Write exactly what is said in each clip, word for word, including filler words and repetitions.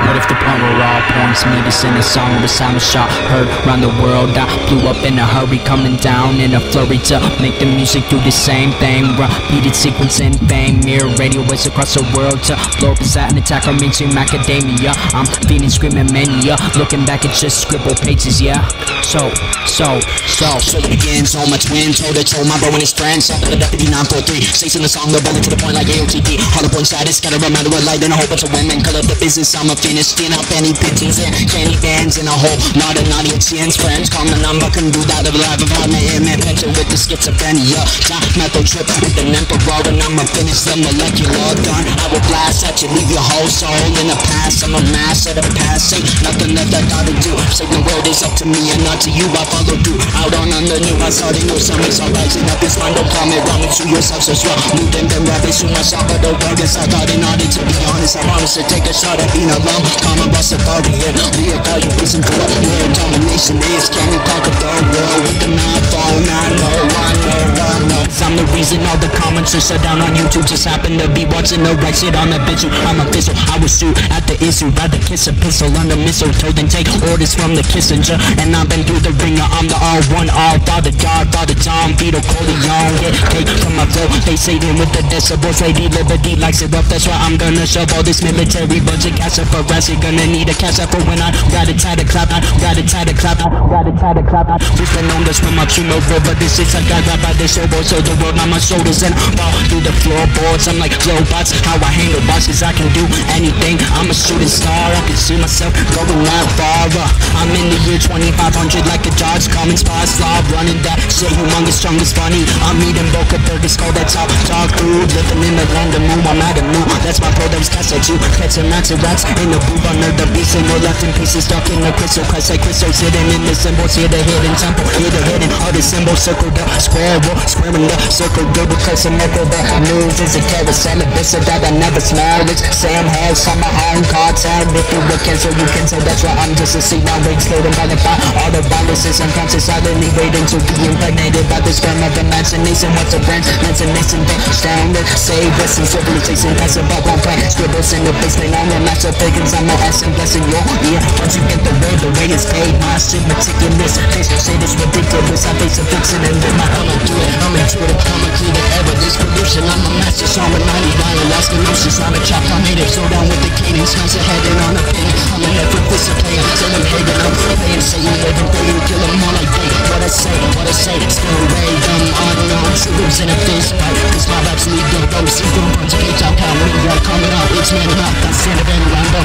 What if the point where all points meet us in a song of a sound shot heard around the world? I blew up in a hurry, coming down in a flurry to make the music do the same thing. Repeated sequence in fame, mirror radio waves across the world to blow up at an attack on mainstream academia. I'm feeling screaming mania, looking back at just scribble pages, yeah. So, so, so, so it begins. So much wind, toe to toe, my bro and his friends. Up in the deputy nine four three, station the song, they're rolling to the point like A O T P. Hollow point status, gotta remind of a light and a whole bunch of women. Color the business, I'm a finish, skin up any pictures and candy bands in a whole lot of naughty chance. Friends, call the number, can do that of live of my image. Pension with the schizophrenia, time method trip with the emperor, and I'ma finish the molecular gun. I will blast at you, leave your whole soul in the past. I'm a master of the past, ain't nothing left I gotta do. Say the world is up to me and not to you, I follow through. Out on under new, I started new summits, I'm rising up this mind, don't comment, ramen to yourself so strong. Moved them, then rabbit to myself, but the burgers I thought in order to be honest, I promise to take a shot at being alone. Calm and bust authority, and we are all you listen to what your domination is. Can you conquer the world with the mouth phone? I know, I know, I know. I'm the reason all the comments are shut down on YouTube. Just happen to be watching the right shit on the visual. I'm official, I was shoot at the issue. Rather kiss a pistol under mistletoe than take orders from the Kissinger. And I've been through the ringer, I'm the R one, all father, God, father, Tom, Vito, Corleone. Get cake from my flow, they say them with the decibels. Lady Liberty likes it rough, that's why I'm gonna shove all this military budget cash up for rest. You're gonna need a cash up for when I got it tied to clap, I got it tied to clap, I got it tied to clap. I just been on this from my Chino River. This is I got right by the showboat, so the world on my shoulders and fall through the floorboards. I'm like robots, how I handle bosses, I can do anything. I'm a shooting star, I can see myself going that far. uh, I'm in the year twenty-five hundred like a George Cummings spy slob, running that shit humongous, strongest funny. I'm eating Boca Burgers, call that top dog food. Living in the land of moon, I'm at a moon. That's my products, cast at you. Catching rats and rats in the booth under the beast, and we're left in pieces, stuck in the crystal. Christ like crystals hidden in the symbols. Here the hidden temple, here the hidden all the symbols. Circle the square, roll, square in the circle. Double close and echo the news is a carousel. A visit that I never smell. It's Sam has on my own cartel. If you look cancel, you can tell that's why I'm just a seat now. Rage floating by the fire. All the viruses unconscious, silently waiting to be impregnated by the sperm of imagination. What's a branch? Imagination, down the save us in civilization. That's about one plan. Scribbles in the basement on the master pagans. I'm my ass and blessing your ear. Once you get the word, the rate is paid. My shit meticulous. Face shit is ridiculous. I face a fixin' and then my own do it. I'm intuitive, I'm a creative error. This pollution, I'm a master. Song with ninety-nine lost emotions. I'm a chop, I made it. Slow down with the cadence. Smash a head and on a pin. I'm an effort, this a player. Tell them hey, I'm playing. Say you live and pray. Kill them all like they. What I say, what I say. Still way dumb. Unknown truths in a fist fight. Cause my raps lead the road. See them punch a page out. Count me. You're coming out. It's man enough. That's it. And random.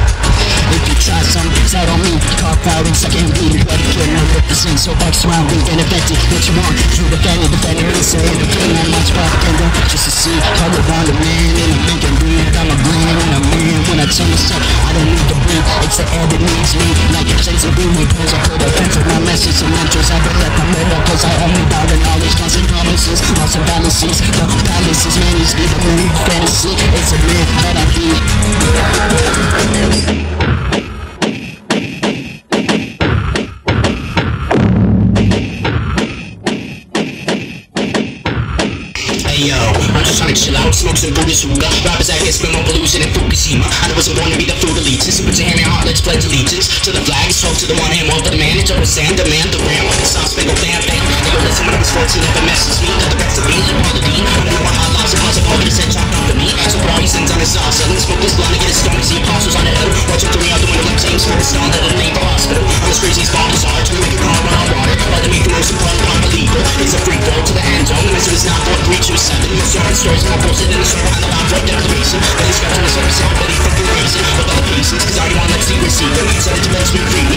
If you try something, out on me. Cough out and second bleed. Ready to know what this is. So back surrounding and affected. What you want? You defending, defending me. Saying the king on my spot. And then just to see. Color around the man. And I'm making breathe. I'm a brain and a man. When I tell myself, I don't need to breathe. It's the air that needs me. Like a sense of being. Because I put a fence with my message and mentors. I don't let them live. Cause I only bow to knowledge. Constant promises. Lots of balances. The palaces. Man, it's me. The moon. Fantasy. It's a myth that I be. Yo, I'm just trying to chill out, smoke some Buddhist hookah. Rappers out here spin more pollution in Fukushima. I wasn't born to be the food elitist. Put your hand in your heart, let's pledge allegiance to the flag. Talk to the one hand, walk to the man. It's over sand, demand the ram. With the sound spangled bam bam. They go listen when I was fourteen. If the message me, that the rest of me, like quality. I know my hot lots of hearts of all that said chopped off to me. So for all these sins on his sauce, selling smoke this blunt and get a stone. See apostles on the hill. Watching through me out the window like James for the stone. That it'll name for hospital. On the streets, these bombs are to make it run around water. While they make the most important one believer. It's a free throw to the end zone. The message is not four, three, two, seven. The story stories more bullshit than the story behind the line for declaration. Then he's got to the surface, everybody fucking racing. With all the pieces, cause I already want to see receiver. Said it to let me free.